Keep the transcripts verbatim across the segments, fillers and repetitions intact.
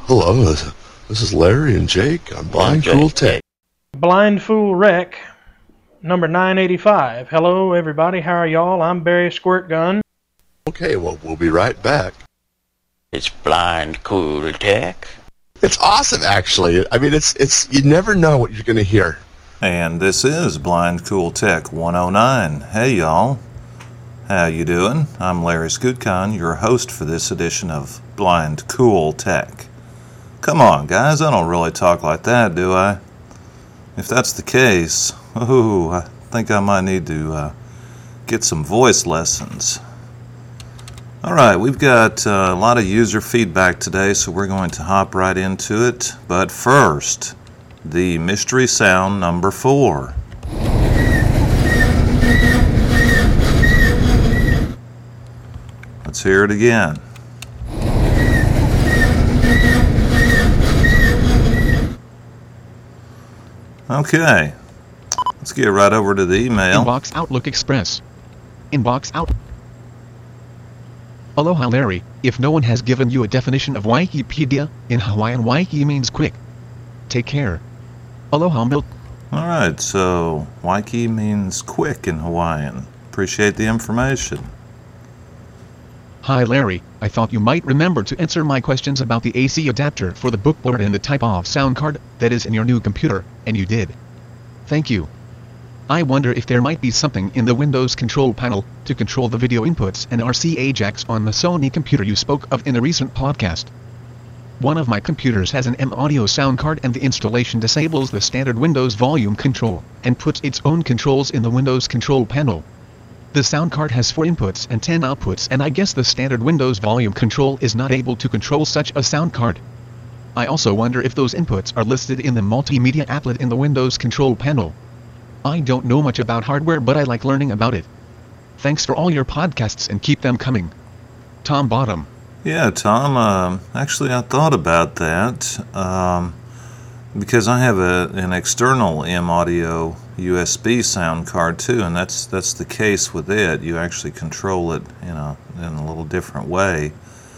Hello, this is Larry and Jake on Blind Cool Tech. Blind Fool Wreck, number nine eighty-five. Hello, everybody. How are y'all? I'm Barry Squirtgun. Okay, well, we'll be right back. It's Blind Cool Tech. It's awesome, actually. I mean, it's it's you never know what you're going to hear. And this is Blind Cool Tech one oh nine. Hey, y'all. How you doing? I'm Larry Scootcon, your host for this edition of Blind Cool Tech. Come on, guys, I don't really talk like that, do I? If that's the case, ooh, I think I might need to uh, get some voice lessons. Alright, we've got uh, a lot of user feedback today, so we're going to hop right into it. But first, the mystery sound number four. Let's hear it again. Okay, let's get right over to the email. Inbox Outlook Express. Inbox Out. Aloha Larry, if no one has given you a definition of Wikipedia, in Hawaiian Waiki means quick. Take care. Aloha Milk. Alright, so Waiki means quick in Hawaiian. Appreciate the information. Hi Larry, I thought you might remember to answer my questions about the A C adapter for the bookboard and the type of sound card that is in your new computer, and you did. Thank you. I wonder if there might be something in the Windows control panel to control the video inputs and R C A jacks on the Sony computer you spoke of in a recent podcast. One of my computers has an M Audio sound card, and the installation disables the standard Windows volume control and puts its own controls in the Windows control panel. The sound card has four inputs and ten outputs, and I guess the standard Windows volume control is not able to control such a sound card. I also wonder if those inputs are listed in the multimedia applet in the Windows control panel. I don't know much about hardware, but I like learning about it. Thanks for all your podcasts and keep them coming. Tom Bottom. Yeah, Tom, uh, actually I thought about that um, because I have a, an external M Audio U S B sound card too, and that's that's the case with it. You actually control it in a, in a little different way.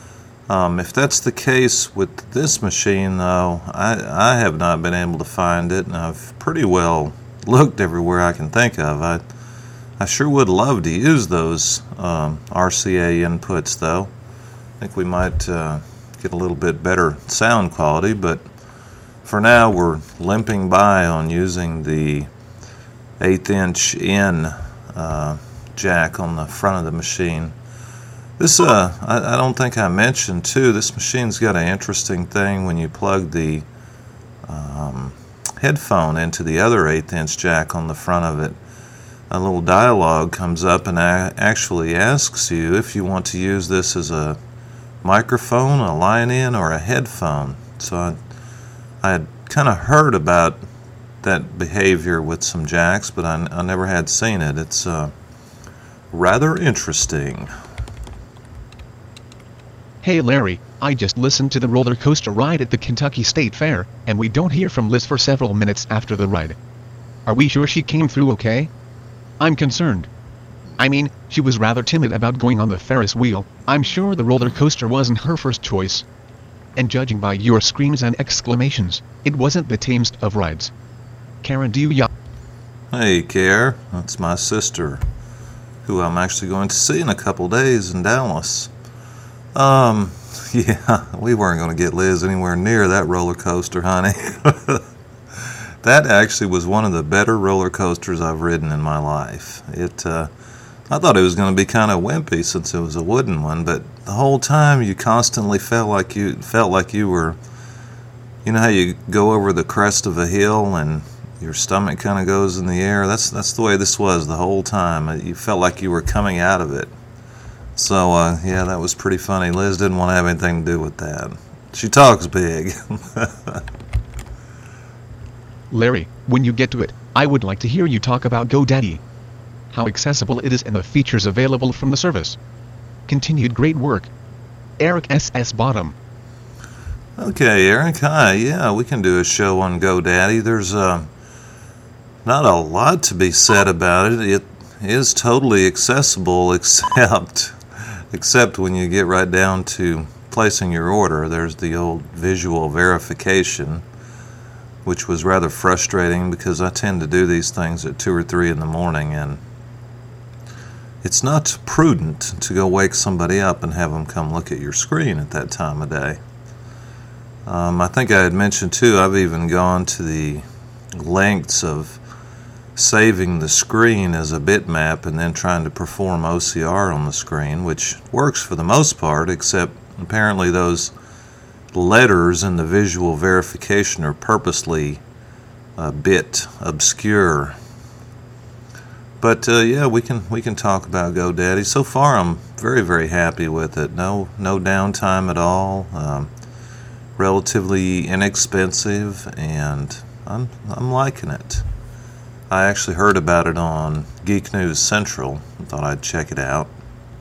Um, if that's the case with this machine, though, I, I have not been able to find it, and I've pretty well looked everywhere I can think of. I I sure would love to use those um, R C A inputs, though. I think we might uh, get a little bit better sound quality, but for now we're limping by on using the eighth inch in uh, jack on the front of the machine. This, uh, I, I don't think I mentioned too, this machine's got an interesting thing when you plug the um, headphone into the other eighth inch jack on the front of it. A little dialogue comes up and a- actually asks you if you want to use this as a microphone, a line-in, or a headphone. So I, I had kind of heard about that behavior with some jacks, but I, I never had seen it. It's uh, rather interesting. Hey Larry, I just listened to the roller coaster ride at the Kentucky State Fair, and we don't hear from Liz for several minutes after the ride. Are we sure she came through okay? I'm concerned. I mean, she was rather timid about going on the Ferris wheel. I'm sure the roller coaster wasn't her first choice. And judging by your screams and exclamations, it wasn't the tamest of rides. Karen, do you ya- Hey, Care. That's my sister, who I'm actually going to see in a couple days in Dallas. Um, yeah, we weren't going to get Liz anywhere near that roller coaster, honey. That actually was one of the better roller coasters I've ridden in my life. It, uh, I thought it was going to be kind of wimpy since it was a wooden one, but the whole time you constantly felt like you felt like you were, you know how you go over the crest of a hill and your stomach kind of goes in the air? That's that's the way this was the whole time. You felt like you were coming out of it. So, uh, yeah, that was pretty funny. Liz didn't want to have anything to do with that. She talks big. Larry, when you get to it, I would like to hear you talk about GoDaddy. How accessible it is and the features available from the service. Continued great work. Eric S S. Bottom. Okay, Eric, hi. Yeah, we can do a show on GoDaddy. There's uh, not a lot to be said about it. It is totally accessible except except when you get right down to placing your order, there's the old visual verification, which was rather frustrating because I tend to do these things at two or three in the morning, and it's not prudent to go wake somebody up and have them come look at your screen at that time of day. Um, I think I had mentioned too, I've even gone to the lengths of saving the screen as a bitmap and then trying to perform O C R on the screen, which works for the most part, except apparently those letters in the visual verification are purposely a bit obscure. But uh, yeah, we can we can talk about GoDaddy. So far, I'm very very happy with it. No no downtime at all. Um, relatively inexpensive, and I'm I'm liking it. I actually heard about it on Geek News Central. I thought I'd check it out.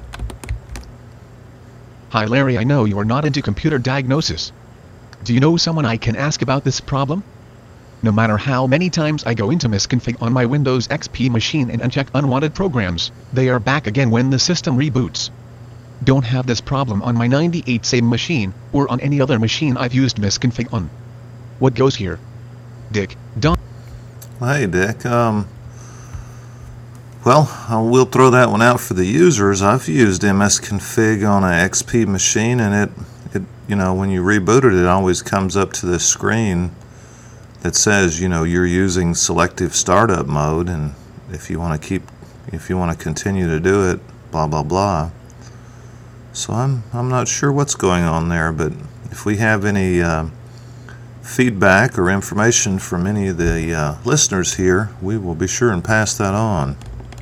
Hi Larry, I know you are not into computer diagnosis. Do you know someone I can ask about this problem? No matter how many times I go into misconfig on my Windows X P machine and uncheck unwanted programs, they are back again when the system reboots. Don't have this problem on my ninety-eight same machine, or on any other machine I've used misconfig on. What goes here? Dick, Don. Hey Dick, um, well, I will throw that one out for the users. I've used msconfig on an X P machine, and it, it, you know, when you reboot it, it always comes up to this screen that says, you know, you're using selective startup mode, and if you want to keep, if you want to continue to do it, blah blah blah. So I'm I'm not sure what's going on there, but if we have any uh, feedback or information from any of the uh, listeners here, we will be sure and pass that on.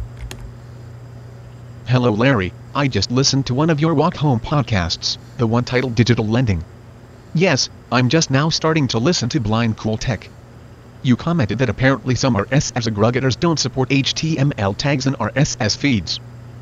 Hello Larry, I just listened to one of your walk home podcasts, the one titled Digital Lending. Yes, I'm just now starting to listen to Blind Cool Tech. You commented that apparently some R S S aggregators don't support H T M L tags and R S S feeds.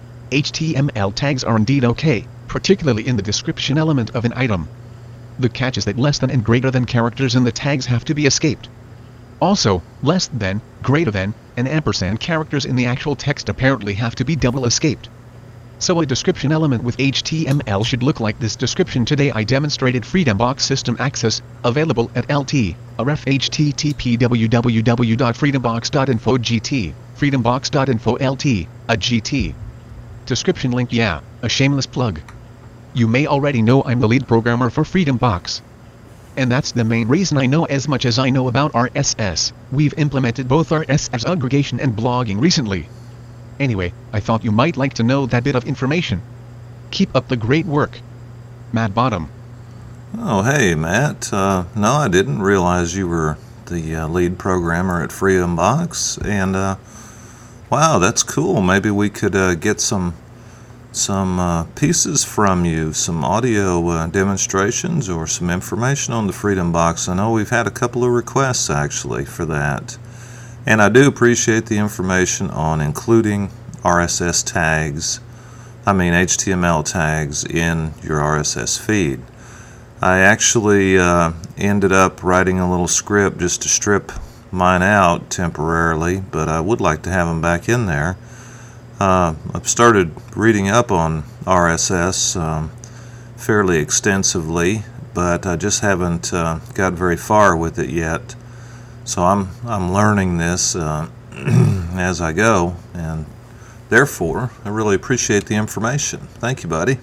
H T M L tags are indeed okay, particularly in the description element of an item. The catch is that less than and greater than characters in the tags have to be escaped. Also, less than, greater than, and ampersand characters in the actual text apparently have to be double escaped. So a description element with H T M L should look like this description. Today I demonstrated FreedomBox System Access, available at L T, a ref H T T P w w w dot freedombox dot info G T, freedombox dot info L T, a G T. Description link. Yeah, a shameless plug. You may already know I'm the lead programmer for FreedomBox. And that's the main reason I know as much as I know about R S S. We've implemented both R S S aggregation and blogging recently. Anyway, I thought you might like to know that bit of information. Keep up the great work. Matt Bottom. Oh, hey, Matt. Uh, no, I didn't realize you were the uh, lead programmer at FreedomBox. And, uh, wow, that's cool. Maybe we could uh, get some some uh, pieces from you, some audio uh, demonstrations or some information on the FreedomBox. I know we've had a couple of requests, actually, for that. And I do appreciate the information on including R S S tags, I mean H T M L tags in your R S S feed. I actually uh, ended up writing a little script just to strip mine out temporarily, but I would like to have them back in there. Uh, I've started reading up on R S S um, fairly extensively, but I just haven't uh, got very far with it yet. So I'm I'm learning this uh, as I go, and therefore I really appreciate the information. Thank you, buddy.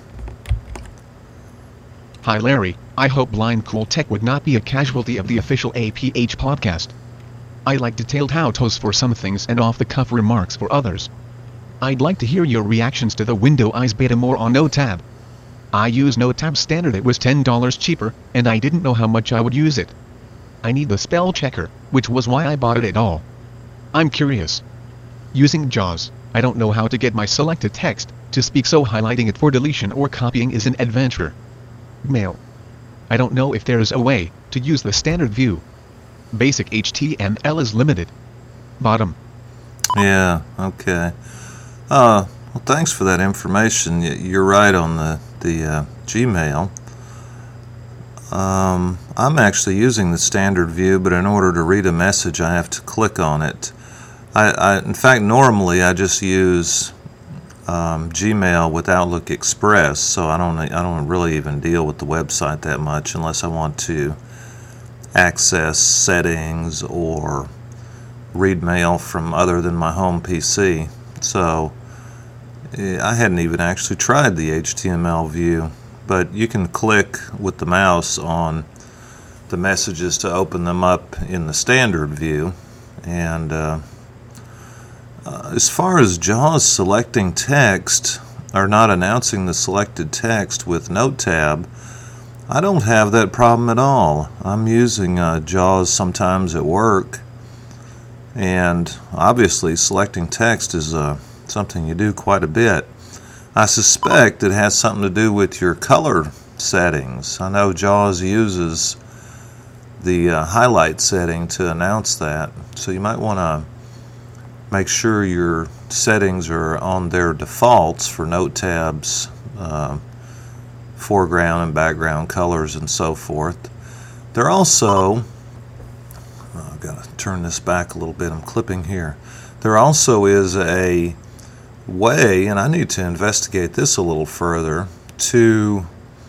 Hi Larry, I hope Blind Cool Tech would not be a casualty of the official A P H podcast. I like detailed how-tos for some things and off-the-cuff remarks for others. I'd like to hear your reactions to the Windows beta more on NoTab. I use NoTab Standard. It was ten dollars cheaper, and I didn't know how much I would use it. I need the spell checker, which was why I bought it at all. I'm curious. Using JAWS, I don't know how to get my selected text to speak, so highlighting it for deletion or copying is an adventure. Mail. I don't know if there's a way to use the standard view. Basic H T M L is limited. Bottom. Yeah, okay. Uh, well, thanks for that information. You're right on the, the uh, Gmail. Um, I'm actually using the standard view, but in order to read a message, I have to click on it. I, I in fact, normally I just use um, Gmail with Outlook Express, so I don't I don't really even deal with the website that much unless I want to access settings or read mail from other than my home P C. So I hadn't even actually tried the H T M L view, but you can click with the mouse on the messages to open them up in the standard view. And uh, uh, as far as JAWS selecting text or not announcing the selected text with Note tab, I don't have that problem at all. I'm using uh, JAWS sometimes at work, and obviously selecting text is uh, something you do quite a bit. I suspect it has something to do with your color settings. I know JAWS uses the uh, highlight setting to announce that, so you might want to make sure your settings are on their defaults for Note tabs, uh, foreground and background colors and so forth. There also, oh, I've got to turn this back a little bit, I'm clipping here. There also is a way, and I need to investigate this a little further, to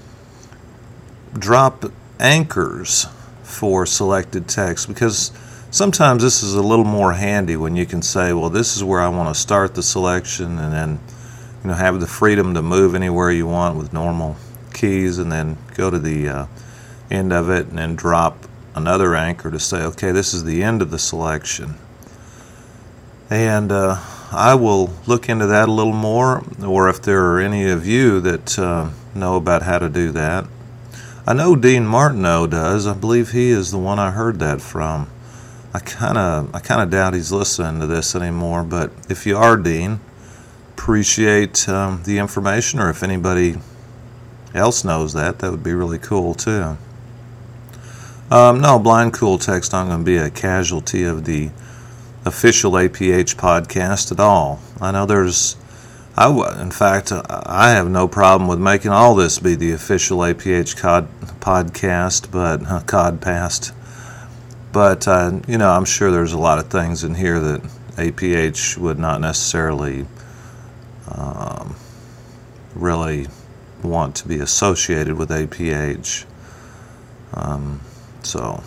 drop anchors for selected text, because sometimes this is a little more handy when you can say, well, this is where I want to start the selection, and then, you know, have the freedom to move anywhere you want with normal keys, and then go to the uh, end of it and then drop another anchor to say, okay, this is the end of the selection. And uh, I will look into that a little more, or if there are any of you that uh, know about how to do that. I know Dean Martineau does. I believe he is the one I heard that from. I kind of I kind of doubt he's listening to this anymore, but if you are, Dean, appreciate um, the information, or if anybody else knows that, that would be really cool too. Um, no, Blind Cool Text not going to be a casualty of the official A P H podcast at all. I know there's, I w- in fact, uh, I have no problem with making all this be the official A P H cod, podcast, but uh, codcast. But uh, you know, I'm sure there's a lot of things in here that A P H would not necessarily um, really want to be associated with A P H. Um, so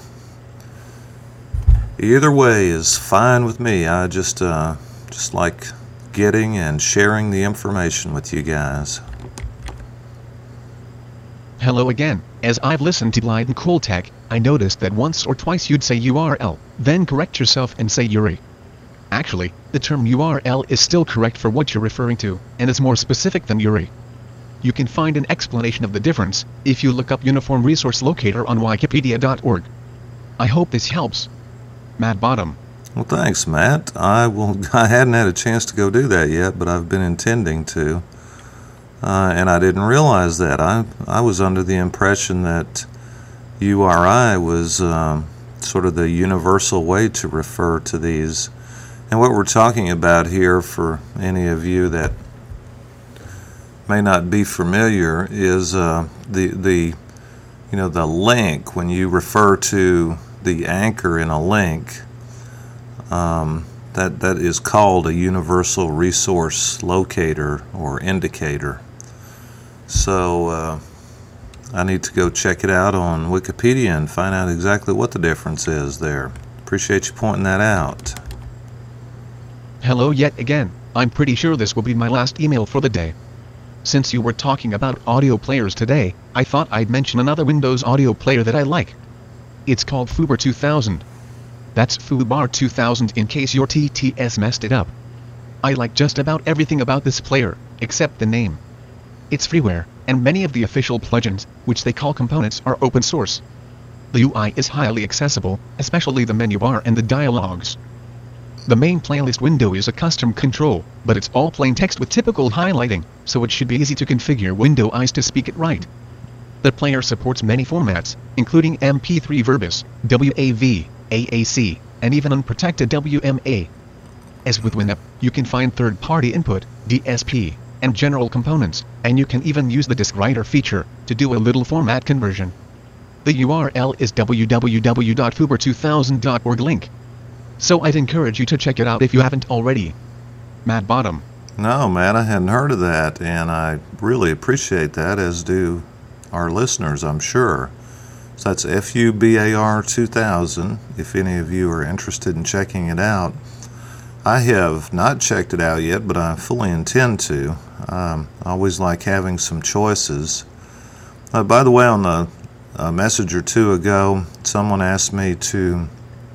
either way is fine with me. I just uh, just like getting and sharing the information with you guys. Hello again. As I've listened to Blind Cool Tech, I noticed that once or twice you'd say U R L, then correct yourself and say U R I. Actually, the term U R L is still correct for what you're referring to, and is more specific than U R I. You can find an explanation of the difference if you look up Uniform Resource Locator on wikipedia dot org. I hope this helps. Matt Bottom. Well, thanks, Matt. I will. I hadn't had a chance to go do that yet, but I've been intending to. Uh, and I didn't realize that. I I was under the impression that U R I was um, sort of the universal way to refer to these. And what we're talking about here, for any of you that may not be familiar, is uh, the the you know the link. When you refer to the anchor in a link, um, that that is called a universal resource locator or indicator. So uh, I need to go check it out on Wikipedia and find out exactly what the difference is there. Appreciate you pointing that out. Hello yet again. I'm pretty sure this will be my last email for the day. Since you were talking about audio players today, I thought I'd mention another Windows audio player that I like. It's called Fubar two thousand. That's Fubar two thousand in case your T T S messed it up. I like just about everything about this player, except the name. It's freeware, and many of the official plugins, which they call components, are open source. The U I is highly accessible, especially the menu bar and the dialogues. The main playlist window is a custom control, but it's all plain text with typical highlighting, so it should be easy to configure window eyes to speak it right. The player supports many formats, including M P three Verbis, W A V, A A C, and even unprotected W M A. As with Winamp, you can find third-party input, D S P, and general components, and you can even use the disk writer feature to do a little format conversion. The U R L is w w w dot fubar two thousand dot org link. So I'd encourage you to check it out if you haven't already. Matt Bottom. No, man, I hadn't heard of that, and I really appreciate that, as do our listeners, I'm sure. So that's F U B A R two thousand, if any of you are interested in checking it out. I have not checked it out yet, but I fully intend to. Um, I always like having some choices. Uh, by the way, on the a message or two ago, someone asked me to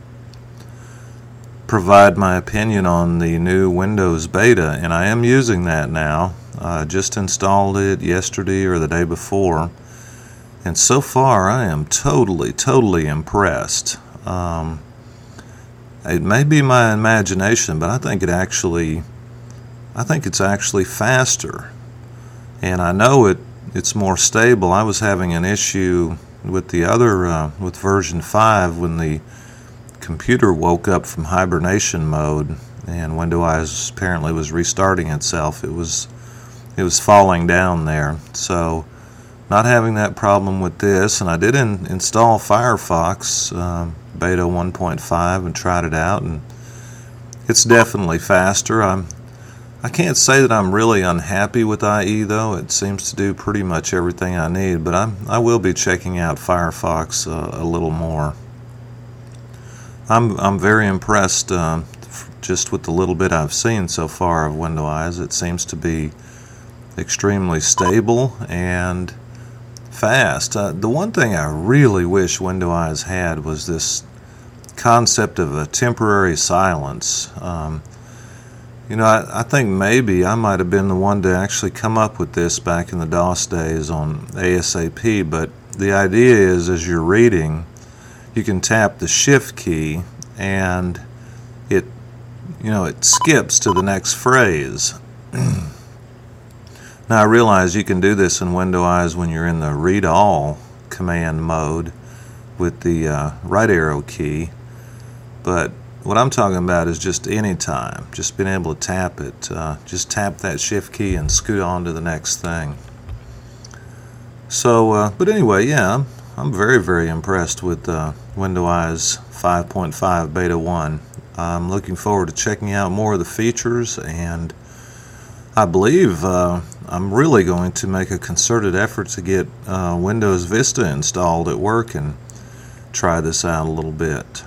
provide my opinion on the new Windows beta, and I am using that now. I just installed it yesterday or the day before, and so far I am totally, totally impressed. Um, it may be my imagination, but I think it actually, I think it's actually faster, and I know it. It's more stable. I was having an issue with the other, uh, with version five, when the computer woke up from hibernation mode and Windows apparently was restarting itself. It was, it was falling down there. So, not having that problem with this, and I did in, install Firefox uh, beta one point five and tried it out, and it's definitely faster. I'm I can't say that I'm really unhappy with I E, though. It seems to do pretty much everything I need, but I'm, I will be checking out Firefox uh, a little more. I'm I'm very impressed uh, just with the little bit I've seen so far of Windows. It seems to be extremely stable and fast. Uh, the one thing I really wish Windows had was this concept of a temporary silence. Um, You know, I, I think maybe I might have been the one to actually come up with this back in the DOS days on ASAP, but the idea is, as you're reading, you can tap the Shift key and it, you know, it skips to the next phrase. Now, I realize you can do this in Windows when you're in the Read All command mode with the uh, right arrow key, but what I'm talking about is just any time, just being able to tap it. Uh, just tap that Shift key and scoot on to the next thing. So, uh, but anyway, yeah, I'm, I'm very, very impressed with uh, Windows five point five Beta one. I'm looking forward to checking out more of the features, and I believe uh, I'm really going to make a concerted effort to get uh, Windows Vista installed at work and try this out a little bit.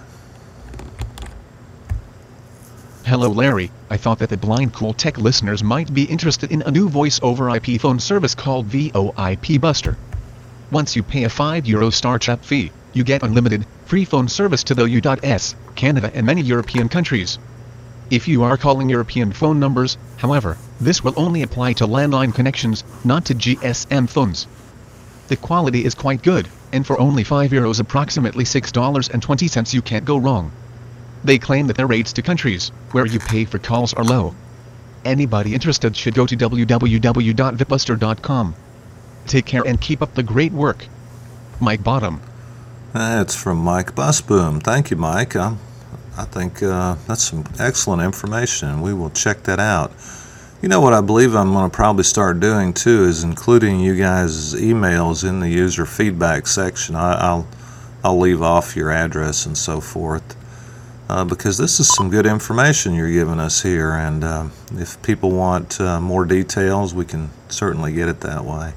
Hello Larry, I thought that the Blind Cool Tech listeners might be interested in a new voice over I P phone service called VoIP Buster. Once you pay a five euro startup fee, you get unlimited, free phone service to the U S, Canada and many European countries. If you are calling European phone numbers, however, this will only apply to landline connections, not to G S M phones. The quality is quite good, and for only five euros, approximately six dollars and twenty cents, you can't go wrong. They claim that their rates to countries where you pay for calls are low. Anybody interested should go to w w w dot vipbuster dot com. Take care and keep up the great work. Mike Bottom. That's from Mike Busboom. Thank you, Mike. Um, I think uh, that's some excellent information. We will check that out. You know what I believe I'm going to probably start doing too is including you guys' emails in the user feedback section. I, I'll I'll leave off your address and so forth. Uh, because this is some good information you're giving us here, and uh, if people want uh, more details, we can certainly get it that way.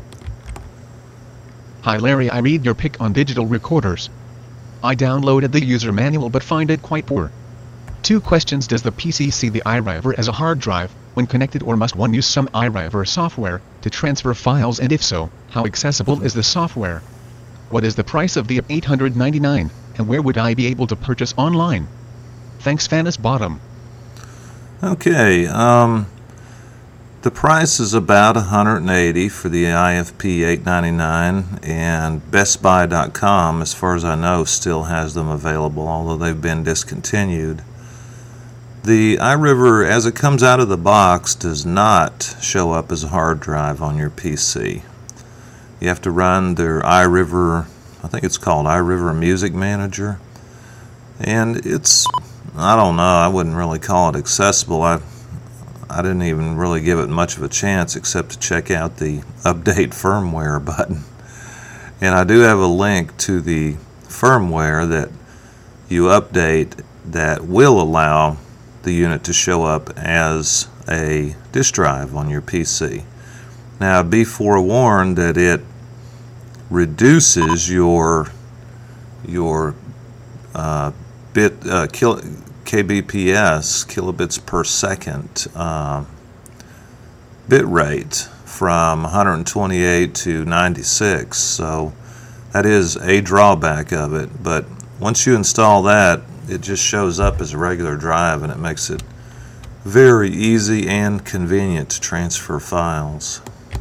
Hi Larry, I read your pick on digital recorders. I downloaded the user manual but find it quite poor. Two questions: does the P C see the iRiver as a hard drive when connected, or must one use some iRiver software to transfer files, and if so, how accessible is the software? What is the price of the eight hundred ninety-nine, and where would I be able to purchase online? Thanks, Fanus Bottom. Okay, um, the price is about one hundred eighty dollars for the I F P eight ninety-nine, and Best Buy dot com, as far as I know, still has them available, although they've been discontinued. The iRiver, as it comes out of the box, does not show up as a hard drive on your P C. You have to run their iRiver, I think it's called iRiver Music Manager, and it's, I don't know, I wouldn't really call it accessible. I I didn't even really give it much of a chance except to check out the update firmware button. And I do have a link to the firmware that you update that will allow the unit to show up as a disk drive on your P C. Now, be forewarned that it reduces your your uh, bit uh, kil- K B P S, kilobits per second, uh, bit rate from one hundred twenty-eight to ninety-six. So that is a drawback of it. But once you install that, it just shows up as a regular drive, and it makes it very easy and convenient to transfer files.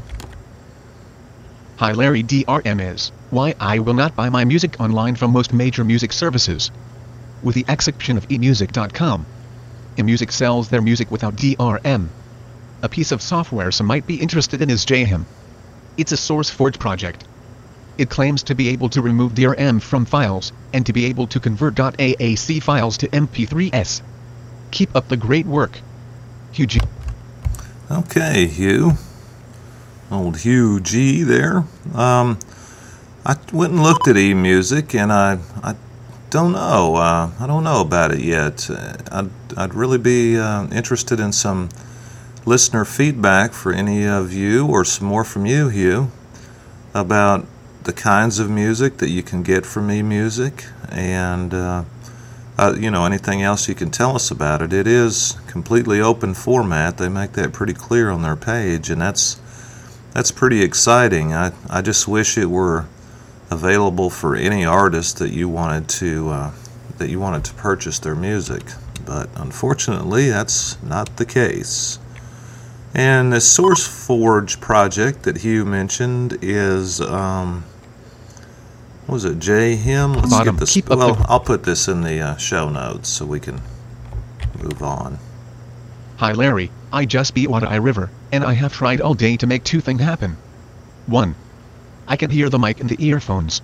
Hi Larry, D R M is why I will not buy my music online from most major music services, with the exception of e music dot com. eMusic sells their music without D R M. A piece of software some might be interested in is J H I M. It's a SourceForge project. It claims to be able to remove D R M from files, and to be able to convert .A A C files to M P three S. Keep up the great work. Hugh G. Okay, Hugh. Old Hugh G there. Um, I went and looked at eMusic, and I I don't know. Uh, I don't know about it yet. I'd, I'd really be uh, interested in some listener feedback for any of you, or some more from you, Hugh, about the kinds of music that you can get from eMusic, and uh, uh, you know, anything else you can tell us about it. It is completely open format. They make that pretty clear on their page, and that's that's pretty exciting. I I just wish it were available for any artist that you wanted to uh, that you wanted to purchase their music, but unfortunately, that's not the case. And the SourceForge project that Hugh mentioned is, um, what was it, J H I M? Let's Bottom. get this. Keep up Well, the- I'll put this in the uh, show notes so we can move on. Hi Larry, I just beat Wadai River, and I have tried all day to make two things happen. One, I can hear the mic in the earphones.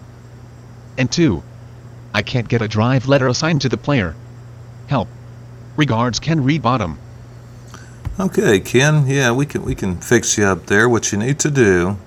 And two, I can't get a drive letter assigned to the player. Help. Regards, Ken Reed Bottom. Okay, Ken. Yeah, we can we can fix you up there. What you need to do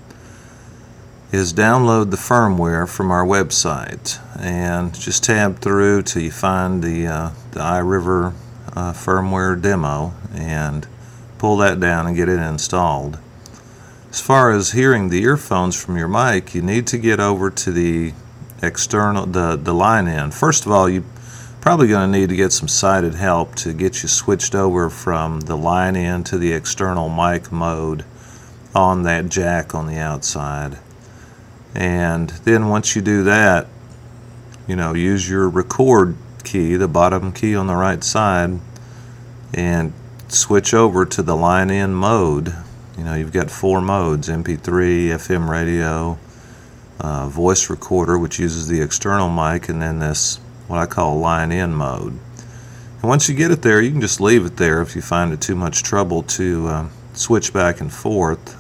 is download the firmware from our website, and just tab through till you find the uh, the iRiver uh, firmware demo, and pull that down and get it installed. As far as hearing the earphones from your mic, you need to get over to the external the the line in. First of all, you probably going to need to get some sighted help to get you switched over from the line in to the external mic mode on that jack on the outside. And then once you do that, you know, use your record key, the bottom key on the right side, and switch over to the line in mode. You know, you've got four modes: M P three, F M radio, uh, voice recorder, which uses the external mic, and then this what I call line in mode. And once you get it there, you can just leave it there if you find it too much trouble to uh, switch back and forth.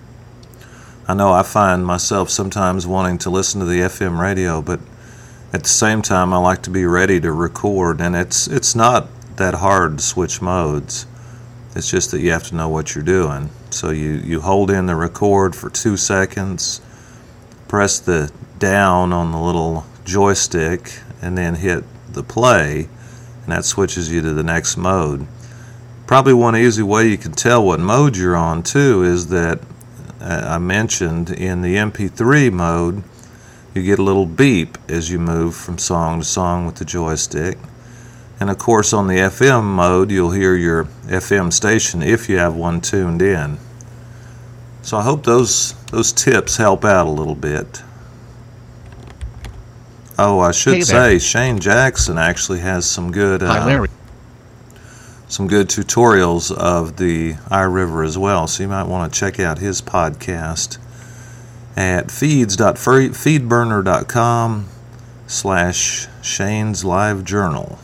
I know I find myself sometimes wanting to listen to the F M radio, but at the same time I like to be ready to record, and it's it's not that hard to switch modes. It's just that you have to know what you're doing. So you, you hold in the record for two seconds, press the down on the little joystick, and then hit the play, and that switches you to the next mode. Probably one easy way you can tell what mode you're on too is that uh, I mentioned in the M P three mode you get a little beep as you move from song to song with the joystick, and of course on the F M mode you'll hear your F M station if you have one tuned in. So I hope those those tips help out a little bit. Oh, I should Hey say there. Shane Jackson actually has some good Hi uh, Larry. some good tutorials of the iRiver as well, so you might want to check out his podcast at feeds.feedburner.com slash Shane's Live Journal.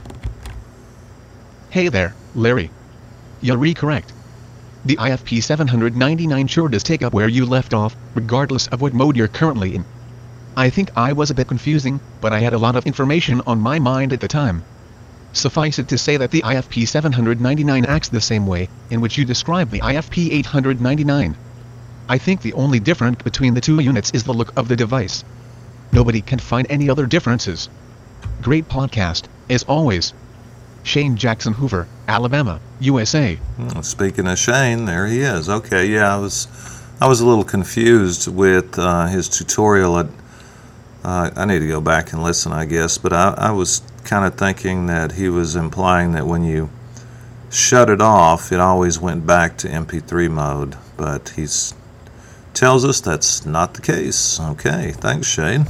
Hey there, Larry. You're correct. The I F P seven ninety-nine sure does take up where you left off, regardless of what mode you're currently in. I think I was a bit confusing, but I had a lot of information on my mind at the time. Suffice it to say that the I F P seven ninety-nine acts the same way in which you describe the I F P eight ninety-nine. I think the only difference between the two units is the look of the device. Nobody can find any other differences. Great podcast, as always. Shane Jackson Hoover, Alabama, U S A. Well, speaking of Shane, there he is. Okay, yeah, I was I was a little confused with uh, his tutorial. At, uh, I need to go back and listen, I guess, but I, I was kind of thinking that he was implying that when you shut it off, it always went back to M P three mode, but he's tells us that's not the case. Okay, thanks, Shane.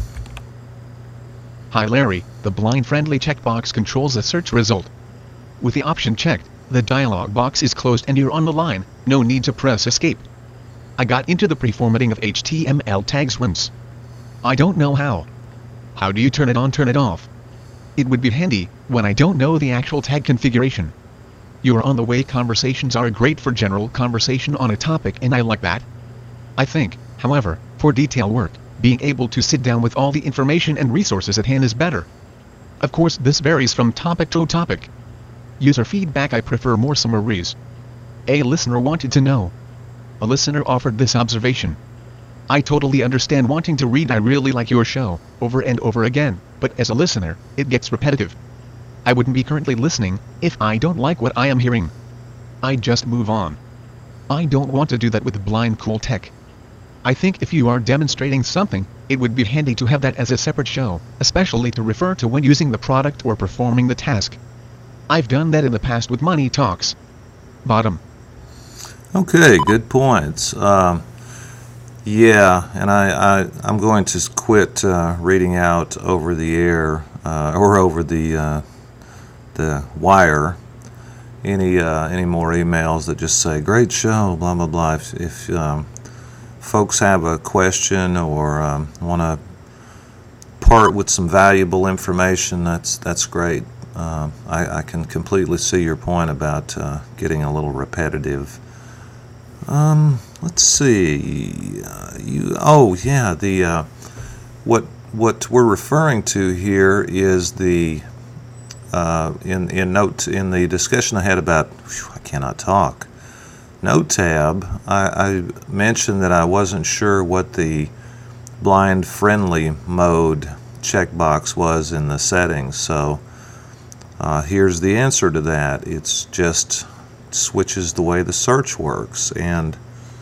Hi Larry, the blind-friendly checkbox controls the search result. With the option checked, the dialog box is closed and you're on the line, no need to press escape. I got into the preformatting of H T M L tags once. I don't know how. How do you turn it on, turn it off? It would be handy, when I don't know the actual tag configuration. Your on-the-way conversations are great for general conversation on a topic and I like that. I think, however, for detail work, being able to sit down with all the information and resources at hand is better. Of course, this varies from topic to topic. User feedback: I prefer more summaries. A listener wanted to know. A listener offered this observation. I totally understand wanting to read. I really like your show, over and over again, but as a listener, it gets repetitive. I wouldn't be currently listening, if I don't like what I am hearing. I just move on. I don't want to do that with Blind Cool Tech. I think if you are demonstrating something, it would be handy to have that as a separate show, especially to refer to when using the product or performing the task. I've done that in the past with Money Talks. Bottom. Okay, good points. Um, yeah, and I, I, I'm going to quit uh, reading out over the air uh, or over the uh, the wire any uh, any more emails that just say "great show," blah blah blah. If, if um, folks have a question or um, want to part with some valuable information, that's that's great. Uh, I, I can completely see your point about uh, getting a little repetitive. Um, let's see. Uh, you. Oh, yeah. The uh, what what we're referring to here is the uh, in in note in the discussion I had about whew, I cannot talk. Note tab. I, I mentioned that I wasn't sure what the blind friendly mode checkbox was in the settings, so uh, here's the answer to that. It's just switches the way the search works, and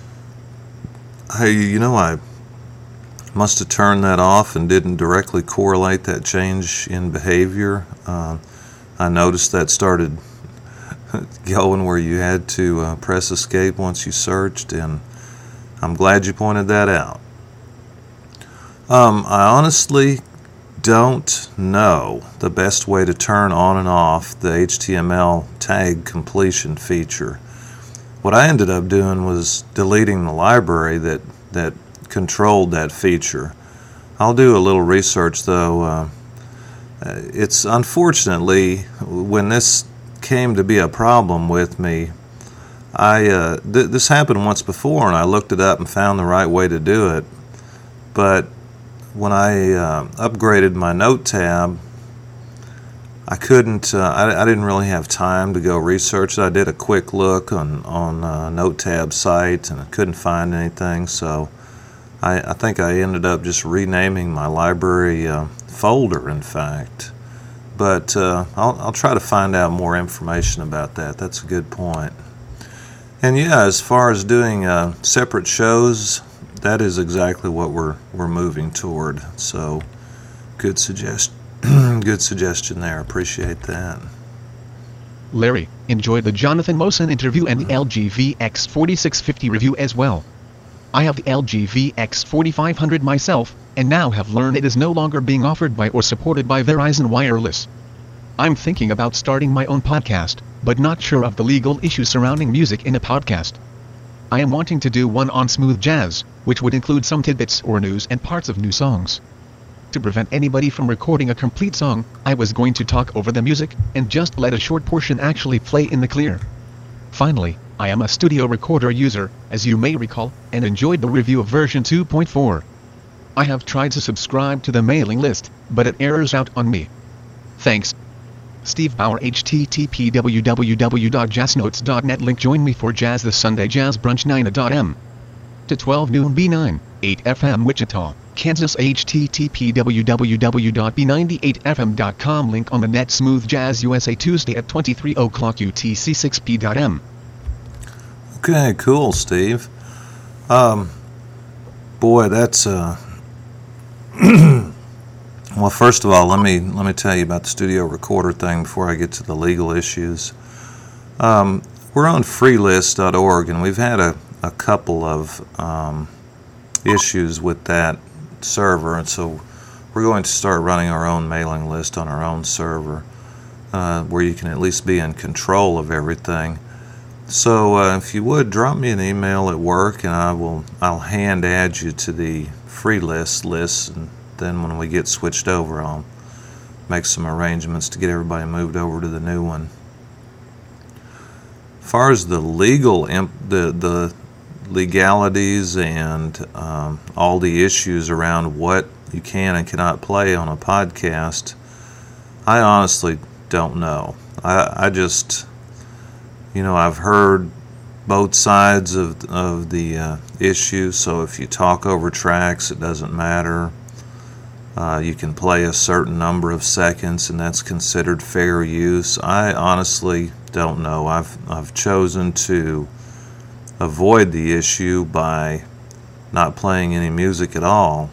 I, you know, I must have turned that off and didn't directly correlate that change in behavior. Uh, I noticed that started going where you had to uh, press escape once you searched, and I'm glad you pointed that out. Um, I honestly don't know the best way to turn on and off the H T M L tag completion feature. What I ended up doing was deleting the library that, that controlled that feature. I'll do a little research though. Uh, it's unfortunately, when this came to be a problem with me, I uh, th- this happened once before and I looked it up and found the right way to do it, but when I uh, upgraded my note tab, I couldn't, uh, I, I didn't really have time to go research it. I did a quick look on, on uh, note tab site and I couldn't find anything, so I, I think I ended up just renaming my library uh, folder, in fact. But uh, I'll, I'll try to find out more information about that. That's a good point. And yeah, as far as doing uh, separate shows, that is exactly what we're we're moving toward. So, good suggest good suggestion there. Appreciate that. Larry, enjoyed the Jonathan Mosen interview and the L G V X forty-six fifty review as well. I have the L G V X forty-five hundred myself, and now have learned it is no longer being offered by or supported by Verizon Wireless. I'm thinking about starting my own podcast, but not sure of the legal issues surrounding music in a podcast. I am wanting to do one on smooth jazz, which would include some tidbits or news and parts of new songs. To prevent anybody from recording a complete song, I was going to talk over the music, and just let a short portion actually play in the clear. Finally, I am a studio recorder user, as you may recall, and enjoyed the review of version two point four. I have tried to subscribe to the mailing list, but it errors out on me. Thanks. Steve Bauer, H T T P w w w dot jazz notes dot net. Link. Join me for Jazz this Sunday, Jazz Brunch nine a m to twelve noon B nine, eight F M Wichita. Kansas H T T P w w w dot b ninety-eight f m dot com. Link on the net. Smooth Jazz U S A Tuesday at twenty-three o'clock U T C six p dot m. Okay, cool, Steve. Um, boy, that's uh. Well, first of all, let me let me tell you about the studio recorder thing before I get to the legal issues. Um, we're on freelist dot org, and we've had a, a couple of um, issues with that server, and so we're going to start running our own mailing list on our own server, uh, where you can at least be in control of everything. So uh, if you would, drop me an email at work, and I will I'll hand add you to the free list list, and then when we get switched over, I'll make some arrangements to get everybody moved over to the new one. As far as the legal imp, the the legalities and um, all the issues around what you can and cannot play on a podcast, I honestly don't know. I, I just, you know, I've heard both sides of of the uh, issue. So if you talk over tracks, it doesn't matter. Uh, you can play a certain number of seconds, and that's considered fair use. I honestly don't know. I've I've chosen to avoid the issue by not playing any music at all.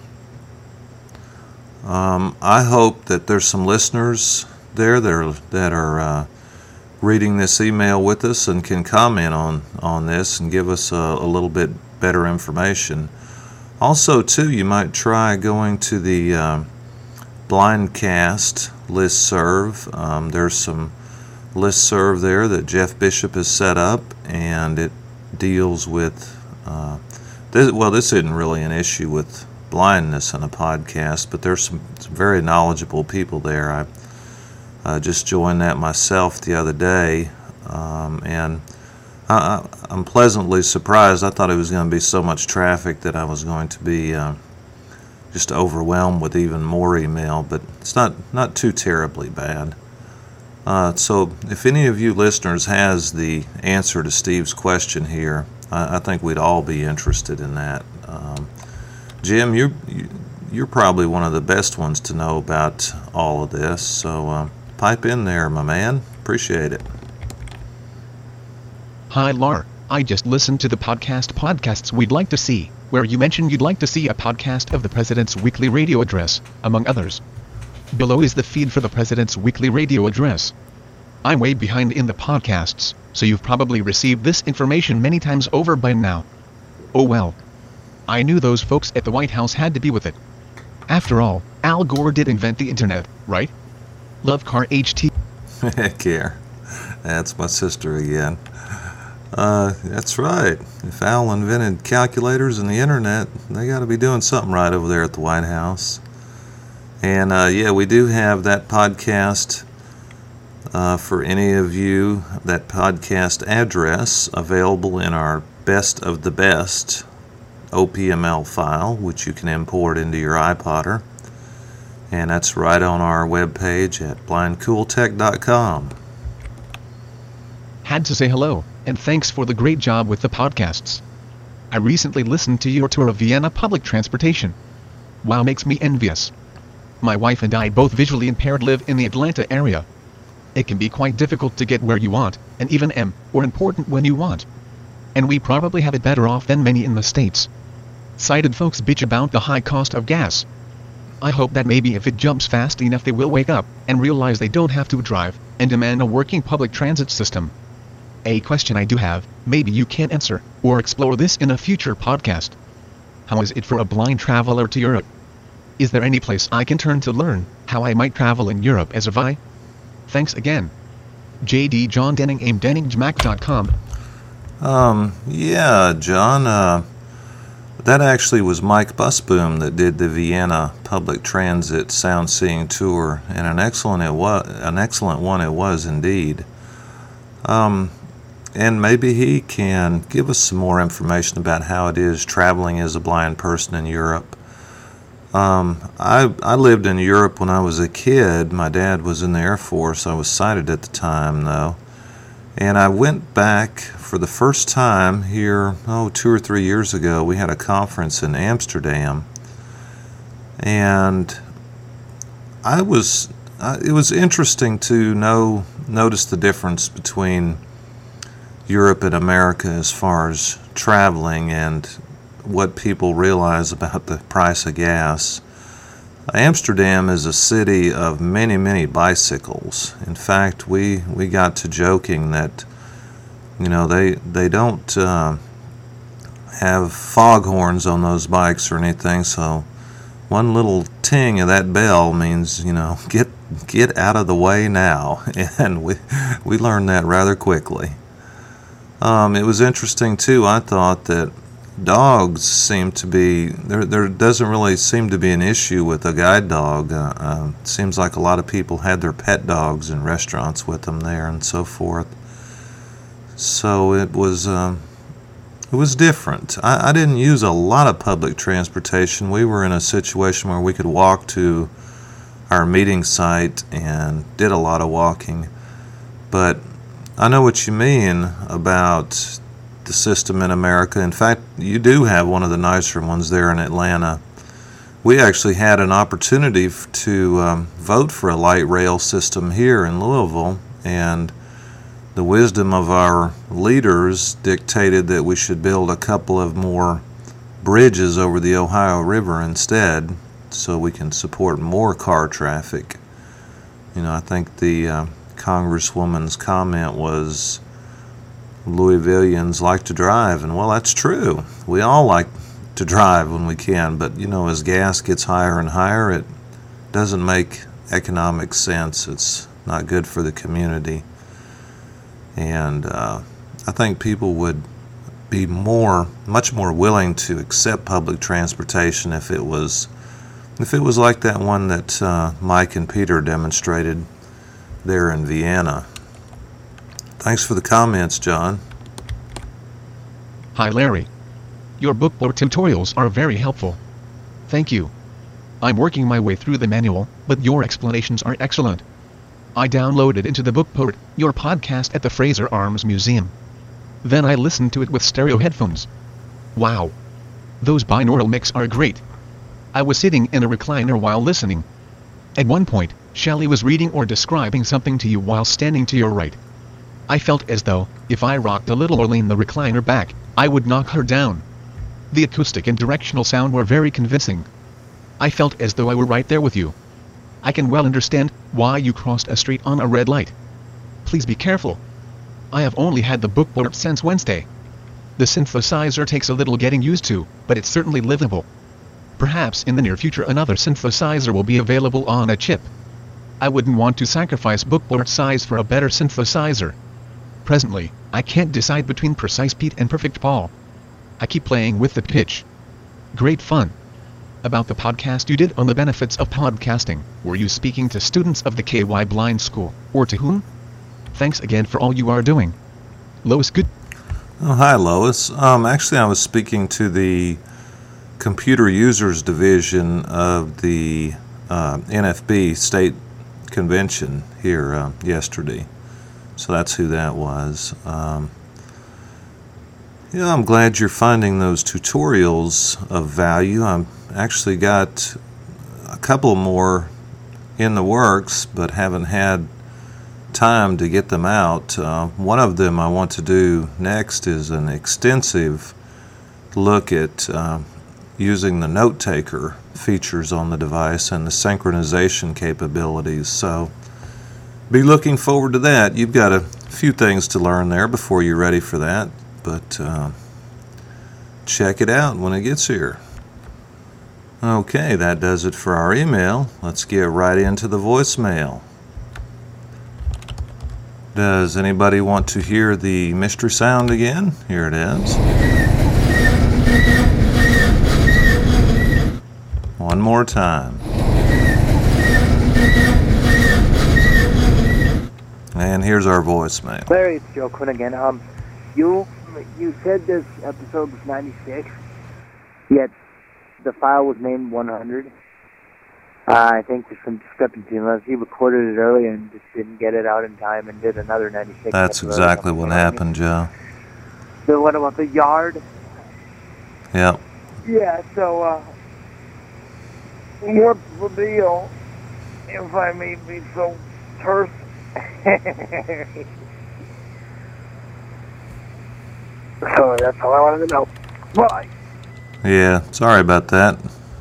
Um, I hope that there's some listeners there that are, that are uh, reading this email with us and can comment on, on this and give us a, a little bit better information. Also, too, you might try going to the uh, Blindcast listserv. Um, there's some listserv there that Jeff Bishop has set up, and it deals with, uh, this, well, this isn't really an issue with blindness in a podcast, but there's some, some very knowledgeable people there. I uh, just joined that myself the other day, um, and I, I'm pleasantly surprised. I thought it was going to be so much traffic that I was going to be uh, just overwhelmed with even more email, but it's not, not too terribly bad. Uh, so if any of you listeners has the answer to Steve's question here, I, I think we'd all be interested in that. Um, Jim, you're, you're probably one of the best ones to know about all of this, so uh, pipe in there, my man. Appreciate it. Hi Lar, I just listened to the podcast Podcasts We'd Like to See, where you mentioned you'd like to see a podcast of the President's weekly radio address, among others. Below is the feed for the President's weekly radio address. I'm way behind in the podcasts, so you've probably received this information many times over by now. Oh well. I knew those folks at the White House had to be with it. After all, Al Gore did invent the internet, right? Love car H T. Heck yeah. That's my sister again. Uh, that's right. If Al invented calculators and the internet, they got to be doing something right over there at the White House. And uh, yeah, we do have that podcast uh, for any of you, that podcast address available in our Best of the Best O P M L file, which you can import into your iPodder. And that's right on our webpage at blind cool tech dot com. Had to say hello, and thanks for the great job with the podcasts. I recently listened to your tour of Vienna public transportation. Wow, makes me envious. My wife and I, both visually impaired, live in the Atlanta area. It can be quite difficult to get where you want, and even M, or important when you want. And we probably have it better off than many in the States. Sighted folks bitch about the high cost of gas. I hope that maybe if it jumps fast enough they will wake up, and realize they don't have to drive, and demand a working public transit system. A question I do have, maybe you can answer, or explore this in a future podcast. How is it for a blind traveler to Europe? Is there any place I can turn to learn how I might travel in Europe as a V I? Thanks again. J D John Denning, aim denning jmac dot com. Um, yeah, John, uh, that actually was Mike Busboom that did the Vienna Public Transit Sound Seeing Tour, and an excellent it was, an excellent one it was indeed. Um, and maybe he can give us some more information about how it is traveling as a blind person in Europe. Um, I I lived in Europe when I was a kid. My dad was in the Air Force. I was sighted at the time, though. And I went back for the first time here, oh, two or three years ago. We had a conference in Amsterdam. And I was, uh, it was interesting to know, notice the difference between Europe and America as far as traveling and what people realize about the price of gas. Amsterdam is a city of many, many bicycles. In fact, we, we got to joking that, you know, they they don't uh, have foghorns on those bikes or anything, so one little ting of that bell means, you know, get get out of the way now. And we we learned that rather quickly. Um, it was interesting too. I thought that dogs seem to be there. There doesn't really seem to be an issue with a guide dog. Uh, uh, seems like a lot of people had their pet dogs in restaurants with them there and so forth. So it was um, it was different. I, I didn't use a lot of public transportation. We were in a situation where we could walk to our meeting site and did a lot of walking. But I know what you mean about the system in America. In fact, you do have one of the nicer ones there in Atlanta. We actually had an opportunity f- to um, vote for a light rail system here in Louisville, and the wisdom of our leaders dictated that we should build a couple of more bridges over the Ohio River instead, so we can support more car traffic. You know, I think the uh, Congresswoman's comment was, Louisvillians like to drive, and well, that's true. We all like to drive when we can, but you know, as gas gets higher and higher, it doesn't make economic sense. It's not good for the community, and uh, I think people would be more, much more willing to accept public transportation if it was, if it was like that one that uh, Mike and Peter demonstrated there in Vienna. Thanks for the comments, John. Hi Larry. Your bookboard tutorials are very helpful. Thank you. I'm working my way through the manual, but your explanations are excellent. I downloaded into the bookport your podcast at the Fraser Arms Museum. Then I listened to it with stereo headphones. Wow. Those binaural mix are great. I was sitting in a recliner while listening. At one point, Shelley was reading or describing something to you while standing to your right. I felt as though, if I rocked a little or leaned the recliner back, I would knock her down. The acoustic and directional sound were very convincing. I felt as though I were right there with you. I can well understand why you crossed a street on a red light. Please be careful. I have only had the bookboard since Wednesday. The synthesizer takes a little getting used to, but it's certainly livable. Perhaps in the near future another synthesizer will be available on a chip. I wouldn't want to sacrifice bookboard size for a better synthesizer. Presently, I can't decide between Precise Pete and Perfect Paul. I keep playing with the pitch. Great fun. About the podcast you did on the benefits of podcasting, were you speaking to students of the K Y Blind School, or to whom? Thanks again for all you are doing. Lois, good. Oh, hi, Lois. Um, actually, I was speaking to the Computer Users Division of the uh, N F B State Convention here uh, yesterday. So that's who that was. Um, yeah, I'm glad you're finding those tutorials of value. I've actually got a couple more in the works, but haven't had time to get them out. Uh, one of them I want to do next is an extensive look at uh, using the note taker features on the device and the synchronization capabilities. So be looking forward to that. You've got a few things to learn there before you're ready for that, but uh, check it out when it gets here. Okay, that does it for our email. Let's get right into the voicemail. Does anybody want to hear the mystery sound again? Here it is. One more time. And here's our voicemail. Larry, it's Joe Quinn again. Um, you you said this episode was ninety-six, yet the file was named one hundred. Uh, I think there's some discrepancy unless he recorded it early and just didn't get it out in time and did another ninety-six. That's exactly what happened, Joe. So what about the yard? Yep. Yeah, so, uh, What's the deal, if I may be so terse? So that's all I wanted to know. Bye. Yeah, sorry about that.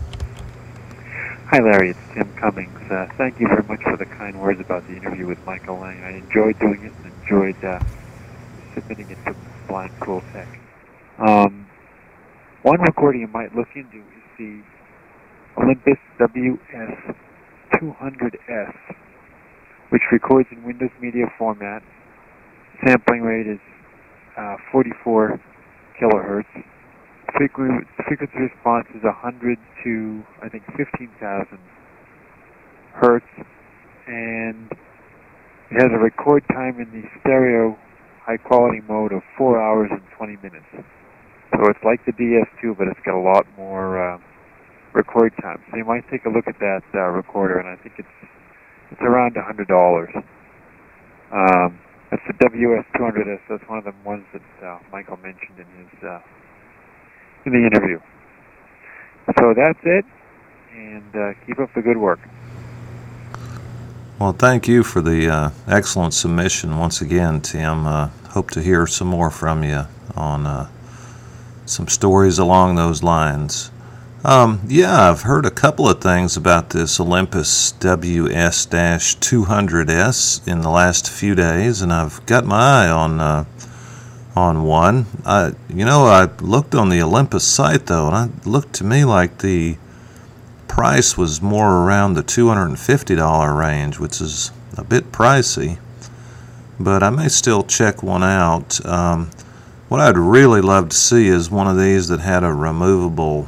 Hi, Larry. It's Tim Cummings. Uh, thank you very much for the kind words about the interview with Michael Lang. I enjoyed doing it and enjoyed uh, submitting it to Blind Cool Tech. Um, one recording you might look into is the Olympus W S two hundred S, which records in Windows Media format. Sampling rate is uh, forty-four kilohertz. Frequency, frequency response is one hundred to, I think, fifteen thousand hertz, and it has a record time in the stereo high-quality mode of four hours and twenty minutes. So it's like the D S two, but it's got a lot more uh, record time. So you might take a look at that uh, recorder, and I think it's it's around one hundred dollars. Um, that's the W S two hundred S. That's one of the ones that uh, Michael mentioned in his uh, in the interview. So that's it, and uh, keep up the good work. Well, thank you for the uh, excellent submission once again, Tim. Uh, hope to hear some more from you on uh, some stories along those lines. Um, yeah, I've heard a couple of things about this Olympus W S two hundred S in the last few days, and I've got my eye on uh, on one. I, you know, I looked on the Olympus site, though, and it looked to me like the price was more around the two hundred fifty dollars range, which is a bit pricey, but I may still check one out. Um, what I'd really love to see is one of these that had a removable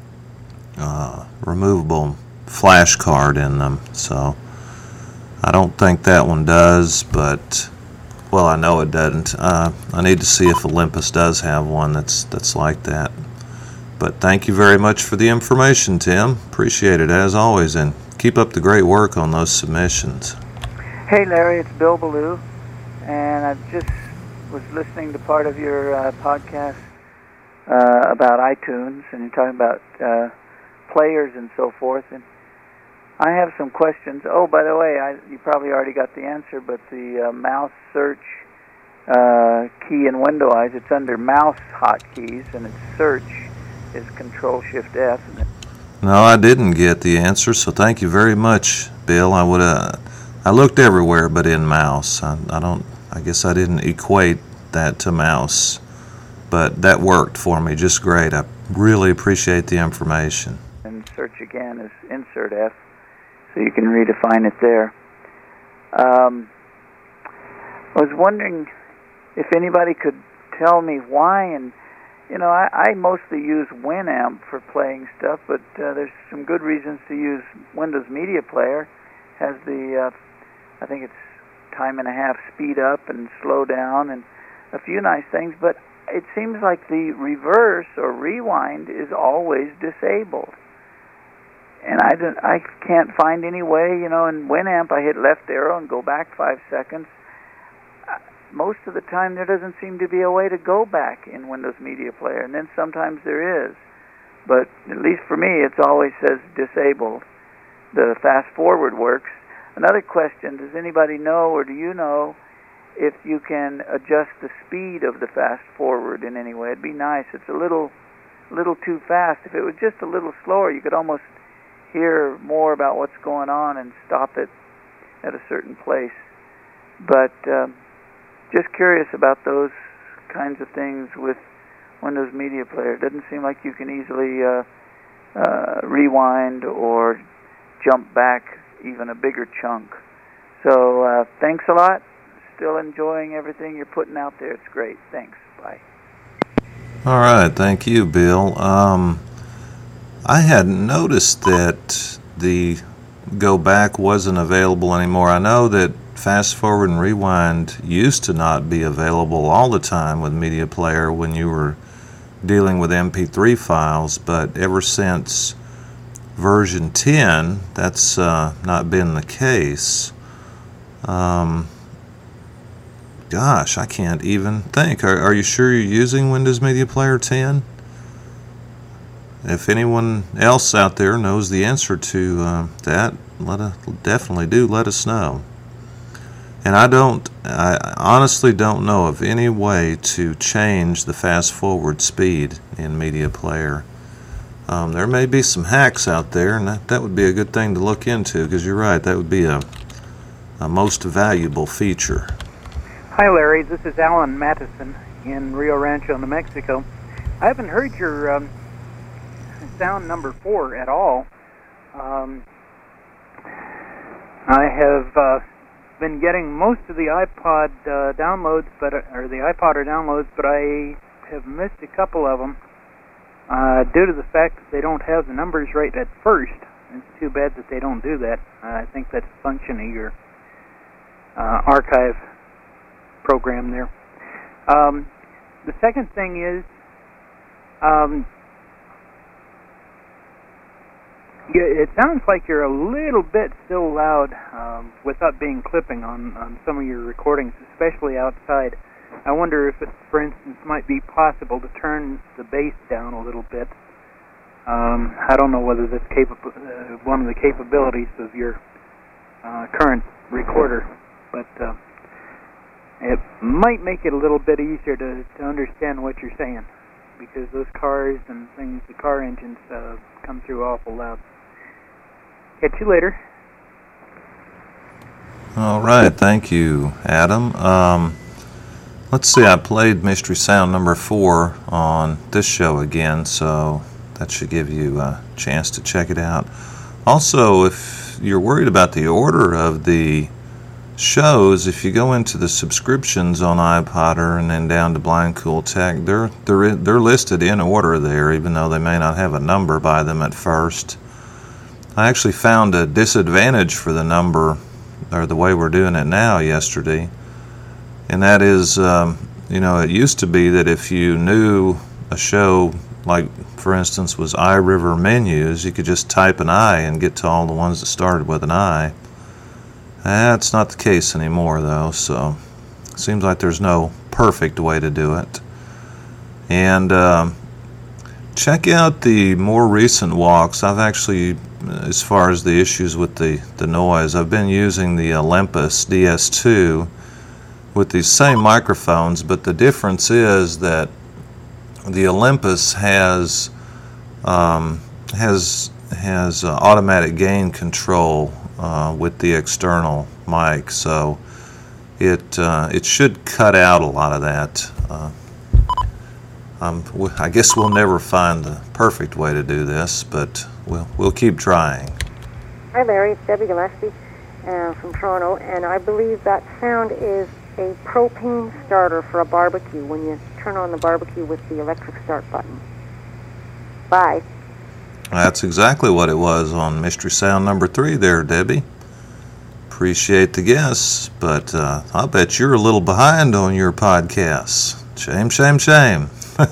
uh, removable flash card in them. So I don't think that one does, but well, I know it doesn't. Uh, I need to see if Olympus does have one that's that's like that. But thank you very much for the information, Tim. Appreciate it as always, and keep up the great work on those submissions. Hey, Larry, it's Bill Ballou, and I just was listening to part of your uh, podcast uh, about iTunes, and you're talking about uh, players and so forth, and I have some questions. Oh, by the way, I, you probably already got the answer, but the uh, mouse search uh, key in Windows, it's under mouse hotkeys, and it's search is Control Shift F. No, I didn't get the answer, so thank you very much, Bill. I would uh, I looked everywhere but in mouse. I, I don't. I guess I didn't equate that to mouse, but that worked for me just great. I really appreciate the information. And search again is Insert F, so you can redefine it there. Um, I was wondering if anybody could tell me why, and you know, I, I mostly use Winamp for playing stuff, but uh, there's some good reasons to use Windows Media Player. Has the, uh, I think it's time and a half speed up and slow down and a few nice things, but it seems like the reverse or rewind is always disabled. And I, don't, I can't find any way, you know, in Winamp I hit left arrow and go back five seconds. Most of the time there doesn't seem to be a way to go back in Windows Media Player, and then sometimes there is. But at least for me, it always says disabled. The fast forward works. Another question, does anybody know, or do you know, if you can adjust the speed of the fast forward in any way? It'd be nice. It's a little, little too fast. If it was just a little slower, you could almost hear more about what's going on and stop it at a certain place. But um, just curious about those kinds of things with Windows Media Player. It doesn't seem like you can easily uh, uh, rewind or jump back even a bigger chunk. So uh, thanks a lot. Still enjoying everything you're putting out there. It's great. Thanks. Bye. All right. Thank you, Bill. Um, I hadn't noticed that the go back wasn't available anymore. I know that fast forward and rewind used to not be available all the time with Media Player when you were dealing with M P three files, but ever since version ten, that's uh, not been the case. Um, gosh, I can't even think. Are, are you sure you're using Windows Media Player ten? if anyone else out there knows the answer to uh, that, let us, definitely do let us know. And I don't, I honestly don't know of any way to change the fast forward speed in Media Player. Um, there may be some hacks out there, and that, that would be a good thing to look into, because you're right, that would be a, a most valuable feature. Hi, Larry. This is Alan Mattison in Rio Rancho, New Mexico. I haven't heard your um, sound number four at all. Um, I have uh, been getting most of the iPod uh, downloads, but or the iPodder downloads, but I have missed a couple of them uh, due to the fact that they don't have the numbers right at first. It's too bad that they don't do that. Uh, I think that's a function of your uh, archive program there. Um, the second thing is, um, you, it sounds like you're a little bit still loud um, without being clipping on, on some of your recordings, especially outside. I wonder if it, for instance, might be possible to turn the bass down a little bit. Um, I don't know whether that's capable, uh, one of the capabilities of your uh, current recorder, but uh, it might make it a little bit easier to, to understand what you're saying, because those cars and things, the car engines, uh, come through awful loud. Catch you later. All right, thank you, Adam. Um, let's see, I played Mystery Sound number four on this show again, so that should give you a chance to check it out. Also, if you're worried about the order of the shows, if you go into the subscriptions on iPodder and then down to Blind Cool Tech, they're they're they're listed in order there, even though they may not have a number by them at first. I actually found a disadvantage for the number, or the way we're doing it now, yesterday, and that is, um, you know, it used to be that if you knew a show, like for instance was iRiver Menus, you could just type an I and get to all the ones that started with an I. That's not the case anymore, though, so it seems like there's no perfect way to do it. And um, check out the more recent walks. I've actually, as far as the issues with the, the noise, I've been using the Olympus D S two with these same microphones, but the difference is that the Olympus has um, has has uh, automatic gain control Uh, with the external mic, so it uh, it should cut out a lot of that. Uh, um, I guess we'll never find the perfect way to do this, but we'll we'll keep trying. Hi Larry, it's Debbie Gillespie uh, from Toronto, and I believe that sound is a propane starter for a barbecue when you turn on the barbecue with the electric start button. Bye. That's exactly what it was on Mystery Sound number three there, Debbie. Appreciate the guess, but uh, I'll bet you're a little behind on your podcasts. Shame, shame, shame.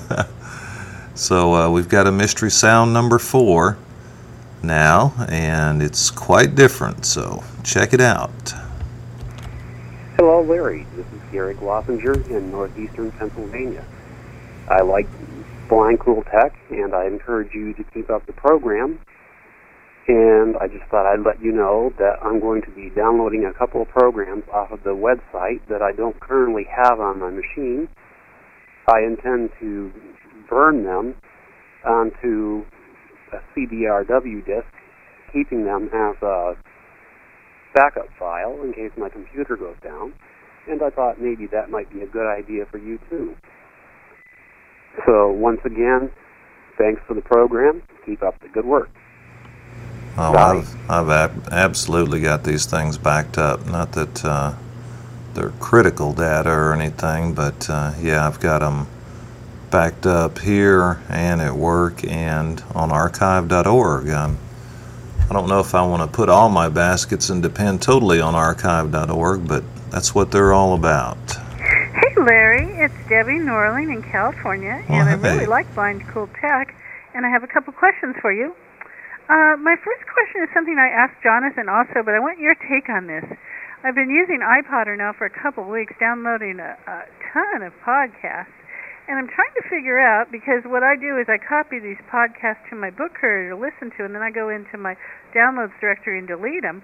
So uh, we've got a Mystery Sound number four now, and it's quite different, so check it out. Hello, Larry. This is Gary Glossenger in northeastern Pennsylvania. I like Blind Cool Tech, and I encourage you to keep up the program. And I just thought I'd let you know that I'm going to be downloading a couple of programs off of the website that I don't currently have on my machine. I intend to burn them onto a C D R W disk, keeping them as a backup file in case my computer goes down. And I thought maybe that might be a good idea for you too. So, once again, thanks for the program. Keep up the good work. Oh, I've, I've ab- absolutely got these things backed up. Not that uh, they're critical data or anything, but uh, yeah, I've got them backed up here and at work and on archive dot org. Um, I don't know if I want to put all my baskets and depend totally on archive dot org, but that's what they're all about. Hey Larry, it's Debbie Norling in California, well, and I hey. really like Blind Cool Tech, and I have a couple questions for you. Uh, my first question is something I asked Jonathan also, but I want your take on this. I've been using iPodder now for a couple of weeks, downloading a, a ton of podcasts, And I'm trying to figure out, because what I do is I copy these podcasts to my book courier to listen to, and then I go into my downloads directory and delete them.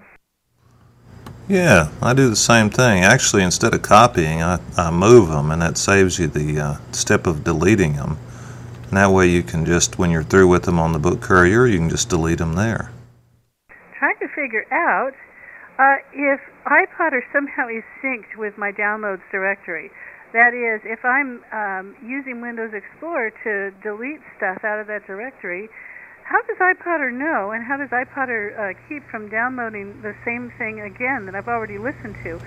Yeah, I do the same thing. Actually, instead of copying, I, I move them, and that saves you the uh, step of deleting them. And that way you can just, when you're through with them on the book courier, you can just delete them there. Trying to figure out uh, if iPodder somehow is synced with my downloads directory. That is, if I'm um, using Windows Explorer to delete stuff out of that directory, how does iPodder know, and how does iPodder uh, keep from downloading the same thing again that I've already listened to?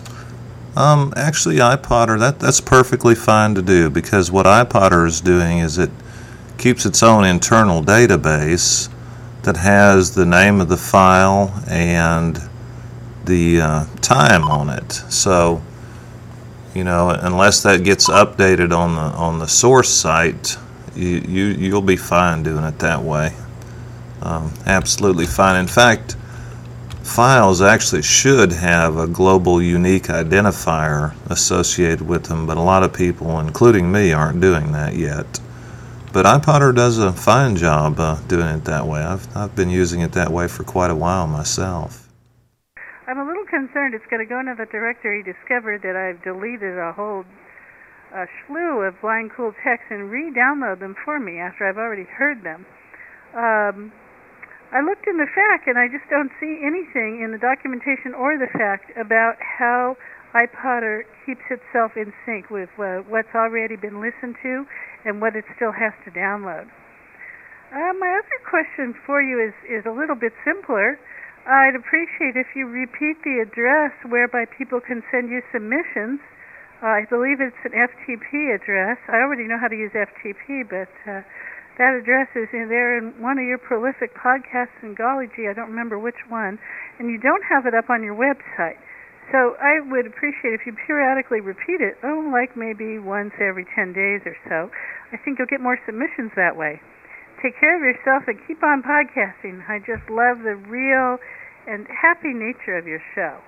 Um, actually, iPodder, that, that's perfectly fine to do, because what iPodder is doing is it keeps its own internal database that has the name of the file and the uh, time on it. So, you know, unless that gets updated on the on the source site, you, you you'll be fine doing it that way. Um, absolutely fine. In fact, files actually should have a global unique identifier associated with them, but a lot of people, including me, aren't doing that yet. But iPodder does a fine job uh, doing it that way. I've I've been using it that way for quite a while myself. I'm a little concerned it's going to go into the directory, discover that I've deleted a whole uh, slew of Blind Cool Techs, and re-download them for me after I've already heard them. Um, I looked in the F A Q, and I just don't see anything in the documentation or the F A Q about how iPodder keeps itself in sync with uh, what's already been listened to and what it still has to download. Uh, my other question for you is, is a little bit simpler. I'd appreciate if you repeat the address whereby people can send you submissions. Uh, I believe it's an F T P address. I already know how to use F T P, but uh, that address is in there in one of your prolific podcasts, and golly gee, I don't remember which one, and you don't have it up on your website. So I would appreciate if you periodically repeat it, oh, like maybe once every ten days or so. I think you'll get more submissions that way. Take care of yourself and keep on podcasting. I just love the real and happy nature of your show.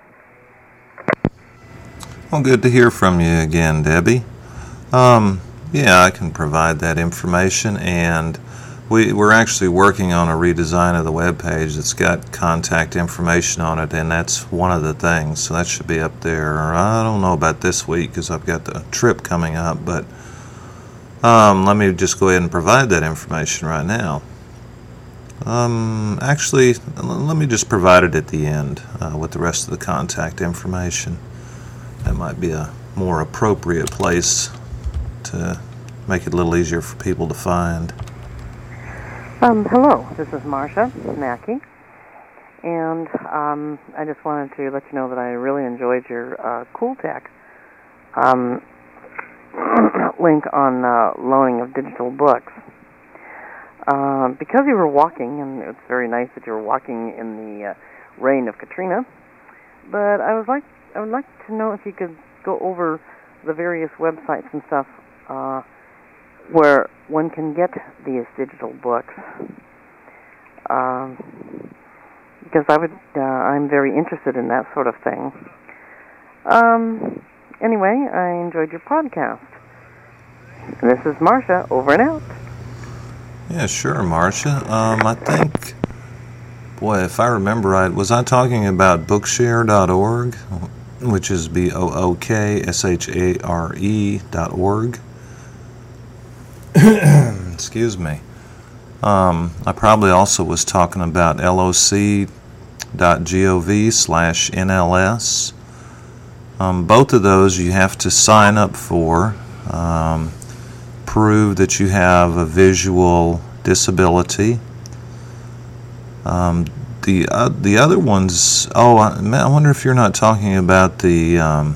Well, good to hear from you again, Debbie. Um, yeah, I can provide that information, and we, we're actually working on a redesign of the webpage that's got contact information on it, and that's one of the things. So that should be up there. I don't know about this week because I've got the trip coming up, but um, let me just go ahead and provide that information right now. Um, actually, let me just provide it at the end uh, with the rest of the contact information. That might be a more appropriate place to make it a little easier for people to find. Um, hello, this is Marcia Mackey, and um, I just wanted to let you know that I really enjoyed your uh, Cool Tech um, link on uh, loaning of digital books. Uh, because you were walking, and it's very nice that you were walking in the uh, rain of Katrina, but I was like, I would like to know if you could go over the various websites and stuff uh, where one can get these digital books, um, because I would, uh, I'm very interested in that sort of thing. Um, anyway, I enjoyed your podcast. This is Marcia, over and out. Yeah, sure, Marcia. Um, I think, boy, if I remember right, was I talking about bookshare dot org, which is B O O K S H A R E dot org? Excuse me. Um, I probably also was talking about L O C dot gov slash N L S. Um, both of those you have to sign up for. Um, prove that you have a visual disability. Um, the uh, the other ones, oh, I, I wonder if you're not talking about the um,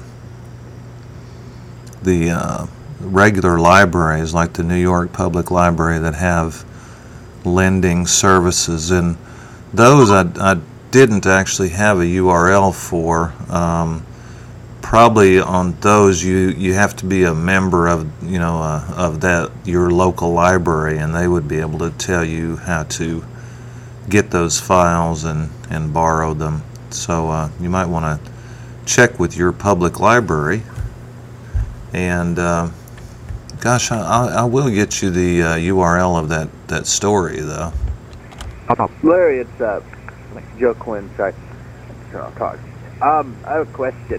the uh, regular libraries like the New York Public Library that have lending services, and those I, I didn't actually have a U R L for. Um, Probably on those you, you have to be a member of you know uh, of that your local library, and they would be able to tell you how to get those files and, and borrow them. So uh, you might want to check with your public library and uh, Gosh, I, I, I will get you the uh, U R L of that, that story, though. Larry, it's uh, Joe Quinn. Sorry, I'll talk. Um, I have a question.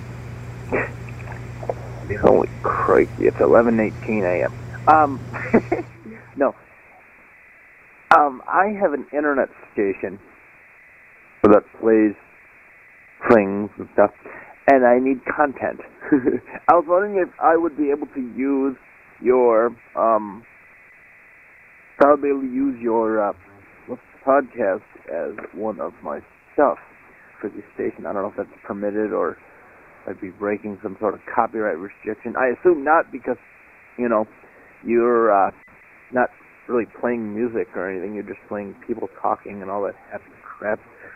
Holy crikey! It's eleven eighteen a.m. Um, no. Um, I have an internet station that plays things and stuff, and I need content. I was wondering if I would be able to use your um, I would be able to use your uh, podcast as one of my stuff for the station. I don't know if that's permitted or I'd be breaking some sort of copyright restriction. I assume not, because you know you're uh, not really playing music or anything. You're just playing people talking and all that happy crap.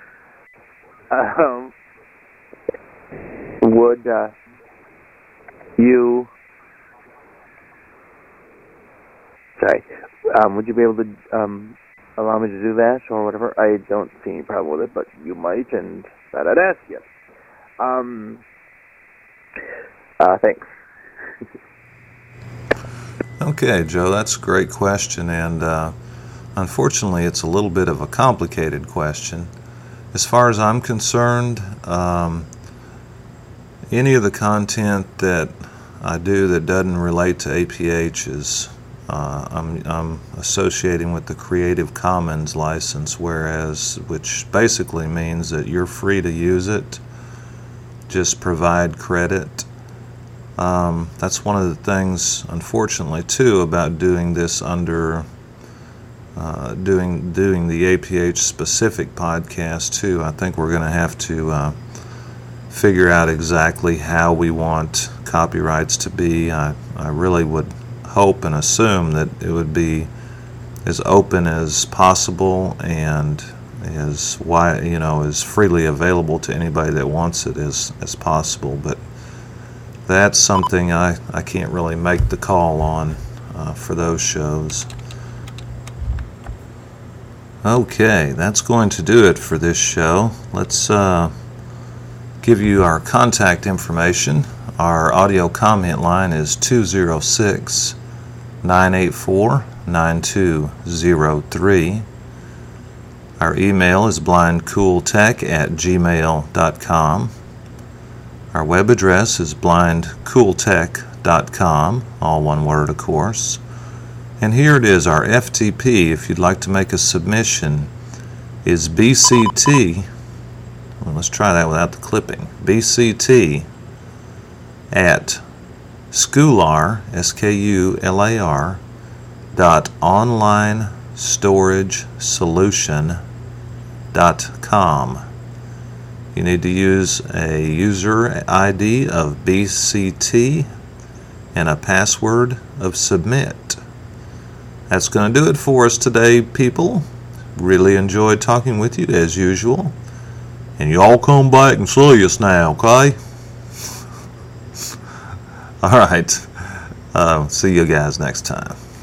Um, would uh, you? Sorry. Um, would you be able to um, allow me to do that or whatever? I don't see any problem with it, but you might, and that I'd ask you. Um. Uh, thanks. Okay, Joe, that's a great question, and uh, unfortunately it's a little bit of a complicated question. As far as I'm concerned, um, any of the content that I do that doesn't relate to A P H is uh, I'm, I'm associating with the Creative Commons license, whereas which basically means that you're free to use it, just provide credit. Um, that's one of the things, unfortunately, too, about doing this under uh, doing doing the A P H specific podcast too. I think we're going to have to uh, figure out exactly how we want copyrights to be. I I really would hope and assume that it would be as open as possible and as wide, you know, as freely available to anybody that wants it as as possible. But that's something I, I can't really make the call on uh, for those shows. Okay, that's going to do it for this show. Let's uh, give you our contact information. Our audio comment line is two oh six, nine eight four, nine two oh three. Our email is blindcooltech at gmail dot com. Our web address is blind cool tech dot com, all one word, of course. And here it is, our F T P, if you'd like to make a submission, is B C T, well, let's try that without the clipping, B C T at Skular, S K U L A R, dot online storage solution dot com. You need to use a user I D of B C T and a password of submit. That's going to do it for us today, people. Really enjoyed talking with you as usual. And you all come back and see us now, okay? All right. Uh, see you guys next time.